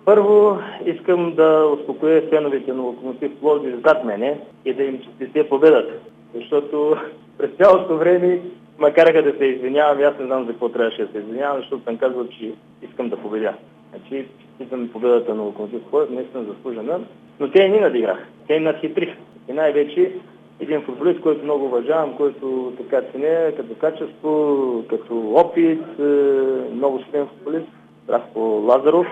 Първо искам да успокоя феновете на Локомотив Пловдив зад мене и да им честите победата. Защото през цялото време ме караха да се извинявам и аз не знам за какво трябваше да се извинявам, защото съм казал, че искам да победя. Значи честитам победата на Локомотив Пловдив, наистина заслужена, но те не надиграха, те надхитриха. И най-вече един футболист, който много уважавам, който така ценя като качество, като опит, много силен футболист, Здравко Лазаров,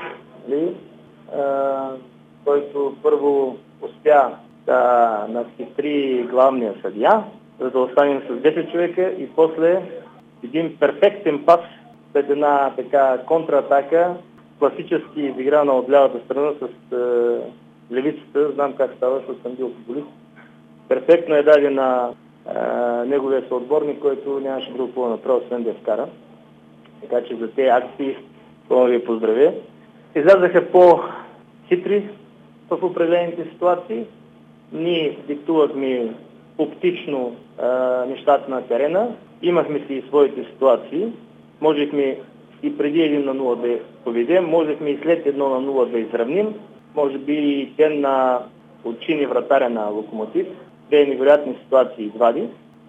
който първо успя да надхитри главния съдия, за да останем с 10 човека и после един перфектен пас след една така контратака, класически изиграна от лявата страна с левицата, знам как става, защото съм бил футболист. Перфектно е даде на неговия съотборник, който нямаше друго какво направо, освен да я вкара. Така че за тези акции това ви поздравя. Излязаха по-хитри в определените ситуации. Ние диктувахме оптично нещата на терена. Имахме си и своите ситуации. Можехме и преди 1-0 да победим, можехме и след 1-0 да изравним. Може би и ден на отчини вратаря на Локомотив. Две невероятни ситуации извади,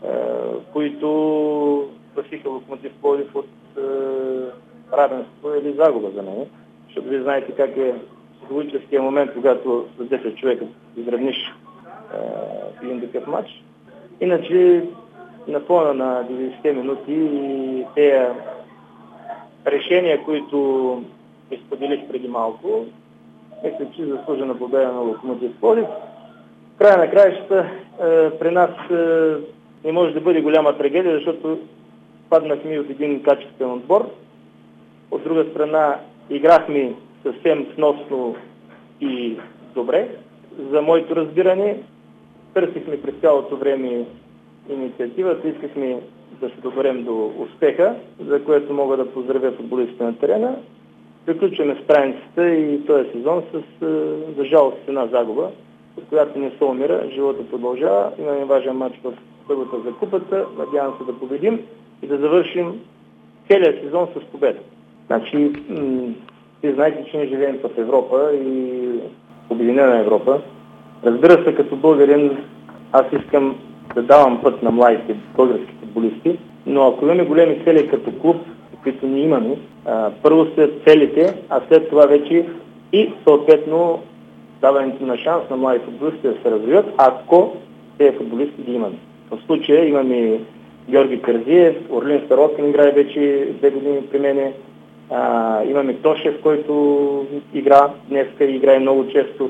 които спасиха Локомотив Пловдив от равенство или загуба за мен. Защото вие знаете как е психологическия момент, когато с 10 човека изравниш един такъв матч. Иначе на фона на 90 минути и тези решения, които изподелих преди малко, мисля, че заслужена победа на Локомотив Пловдив. В края на краищата при нас не може да бъде голяма трагедия, защото паднахме от един качествен отбор. От друга страна играхме съвсем сносно и добре. За моето разбиране търсихме през цялото време инициативата, искахме да се доберем до успеха, за което мога да поздравя футболистите на терена. Приключваме страницата и този сезон с, за жалост, една загуба, от която не се умира, живота продължава. Имаме важен матч в първата за купата, надявам се да победим и да завършим целият сезон с победа. Значи, вие знаете, че ние живеем в Европа и Обединена Европа. Разбира се, като българин, аз искам да давам път на младите български футболисти, но ако имаме големи цели като клуб, които ние имаме, първо след целите, а след това вече и съответно даването на шанс на млади футболисти да се развиват, ако тези футболисти ги имаме. В случая имаме Георги Терзиев, Орлин Староткин играе вече 2 години при мене, имаме Тошев, който игра днеска и играе много често.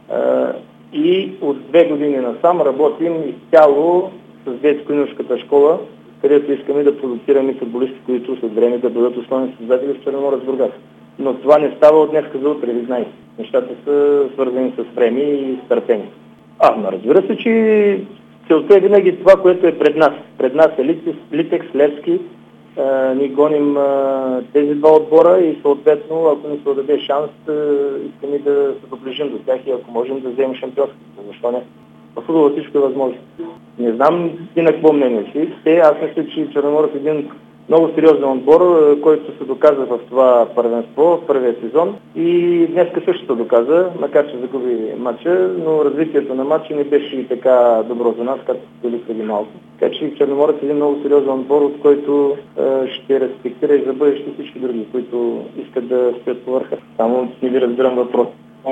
И от 2 години насам работим изцяло с детско-юношеската школа, където искаме да продуцираме футболисти, които след време да бъдат основни създатели в Черноморец Бургас. Но това не става от днеска за утре, ви знаете. Нещата са свързани с време и с търпение. Но разбира се, че целта е винаги това, което е пред нас. Пред нас е Литекс, Левски. Ние гоним тези два отбора и съответно, ако ни се отдаде шанс, искаме да се доближим до тях и ако можем да вземем шампионството. Защо не? В футбола всичко е възможно. Не знам и на какво мнение си. Аз мисля, че Черноморец е един много сериозен отбор, който се доказа в това първенство, в първия сезон. И днеска също се доказа, макар че загуби матча, но развитието на матча не беше и така добро за нас, както били преди малко. Така че Черноморец е един много сериозен отбор, от който ще респектира и за бъдеще всички други, които искат да стоят по върха. Само не ви разбирам въпрос.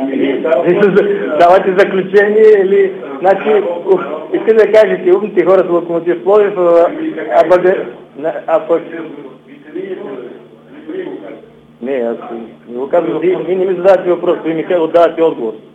Давате заключение или... Значи, искате да кажете, умните хора с Локомотив Пловдив, Не, аз не го казвам, вие не ми задавате въпрос, вие ми отдавате отговор.